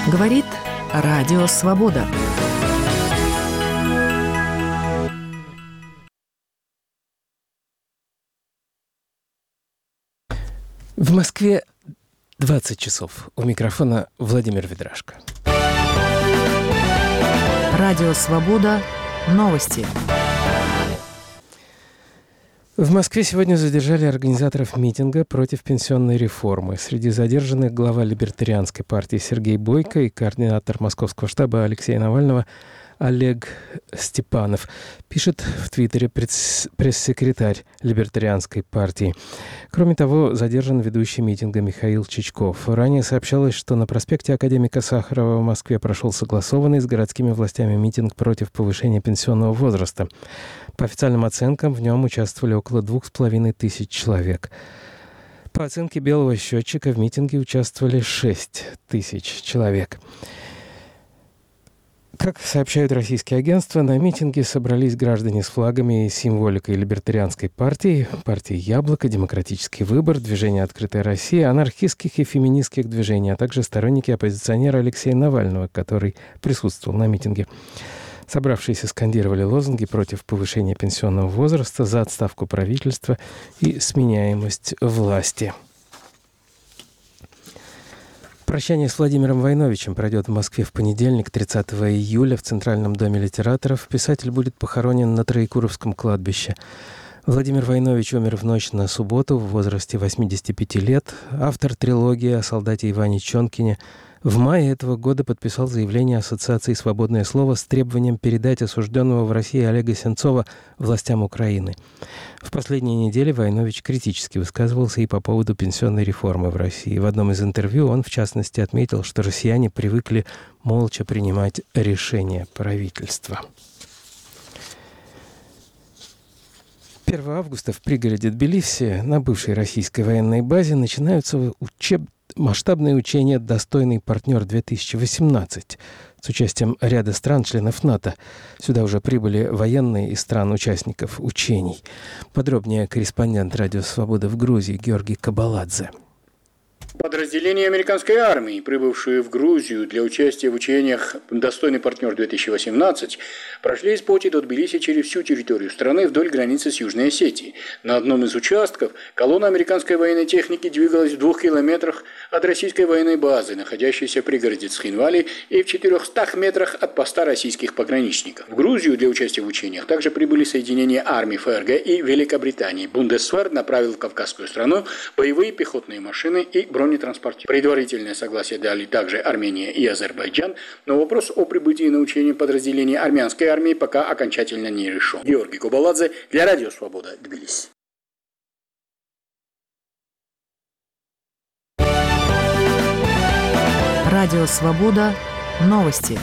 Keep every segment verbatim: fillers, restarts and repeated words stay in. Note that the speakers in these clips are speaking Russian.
Говорит Радио Свобода. В Москве двадцать часов. У микрофона Владимир Ведрашко. Радио Свобода. Новости. В Москве сегодня задержали организаторов митинга против пенсионной реформы. Среди задержанных глава либертарианской партии Сергей Бойко и координатор московского штаба Алексея Навального Олег Степанов, пишет в Твиттере пресс-секретарь либертарианской партии. Кроме того, задержан ведущий митинга Михаил Чичков. Ранее сообщалось, что на проспекте Академика Сахарова в Москве прошел согласованный с городскими властями митинг против повышения пенсионного возраста. По официальным оценкам, в нем участвовали около двух с половиной тысяч человек. По оценке «Белого счетчика» в митинге участвовали шесть тысяч человек. Как сообщают российские агентства, на митинге собрались граждане с флагами и символикой либертарианской партии, партии «Яблоко», «Демократический выбор», движения «Открытая Россия», анархистских и феминистских движений, а также сторонники оппозиционера Алексея Навального, который присутствовал на митинге. Собравшиеся скандировали лозунги против повышения пенсионного возраста, за отставку правительства и сменяемость власти. Прощание с Владимиром Войновичем пройдет в Москве в понедельник, тридцатого июля, в Центральном доме литераторов. Писатель будет похоронен на Троекуровском кладбище. Владимир Войнович умер в ночь на субботу в возрасте восьмидесяти пяти лет. Автор трилогии о солдате Иване Чонкине в мае этого года подписал заявление Ассоциации «Свободное слово» с требованием передать осужденного в России Олега Сенцова властям Украины. В последние недели Войнович критически высказывался и по поводу пенсионной реформы в России. В одном из интервью он, в частности, отметил, что россияне привыкли молча принимать решения правительства. первого августа в пригороде Тбилиси на бывшей российской военной базе начинаются учеб... масштабные учения «Достойный партнер-две тысячи восемнадцать» с участием ряда стран-членов НАТО. Сюда уже прибыли военные из стран-участников учений. Подробнее корреспондент «Радио Свобода» в Грузии Георгий Кабаладзе. Подразделения американской армии, прибывшие в Грузию для участия в учениях «Достойный партнер-две тысячи восемнадцать», прошли из Поти до Тбилиси через всю территорию страны вдоль границы с Южной Осетией. На одном из участков колонна американской военной техники двигалась в двух километрах от российской военной базы, находящейся в пригороде Цхинвали, и в четырехстах метрах от поста российских пограничников. В Грузию для участия в учениях также прибыли соединения армий ФРГ и Великобритании. Бундесвер направил в Кавказскую страну боевые пехотные машины и бронетранспортеры. Предварительное согласие дали также Армения и Азербайджан, но вопрос о прибытии на учение подразделений армянской армии пока окончательно не решен. Георгий Кабаладзе для Радио Свобода, Тбилиси. Радио Свобода. Новости.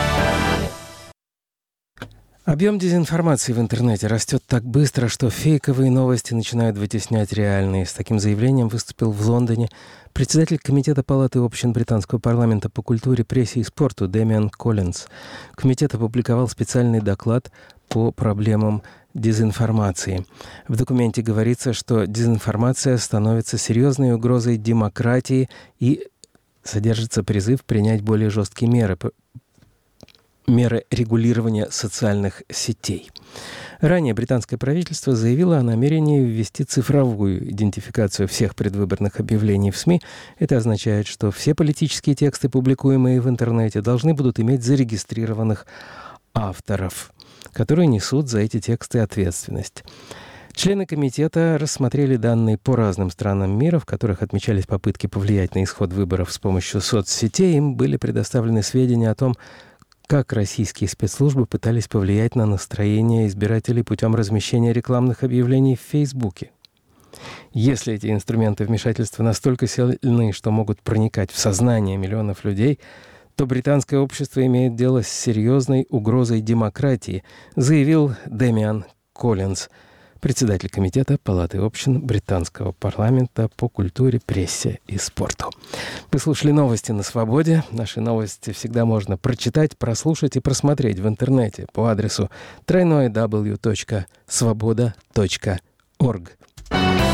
Объем дезинформации в интернете растет так быстро, что фейковые новости начинают вытеснять реальные. С таким заявлением выступил в Лондоне председатель Комитета Палаты общин британского парламента по культуре, прессе и спорту Дэмиан Коллинз. Комитет опубликовал специальный доклад по проблемам дезинформации. В документе говорится, что дезинформация становится серьезной угрозой демократии и содержится призыв принять более жесткие меры меры регулирования социальных сетей. Ранее британское правительство заявило о намерении ввести цифровую идентификацию всех предвыборных объявлений в СМИ. Это означает, что все политические тексты, публикуемые в интернете, должны будут иметь зарегистрированных авторов, которые несут за эти тексты ответственность. Члены комитета рассмотрели данные по разным странам мира, в которых отмечались попытки повлиять на исход выборов с помощью соцсетей. Им были предоставлены сведения о том, как российские спецслужбы пытались повлиять на настроение избирателей путем размещения рекламных объявлений в Фейсбуке. Если эти инструменты вмешательства настолько сильны, что могут проникать в сознание миллионов людей, то британское общество имеет дело с серьезной угрозой демократии, заявил Дэмиан Коллинз, председатель Комитета Палаты общин британского парламента по культуре, прессе и спорту. Вы слушали новости на Свободе. Наши новости всегда можно прочитать, прослушать и просмотреть в интернете по адресу дабл ю дабл ю дабл ю точка свобода точка орг.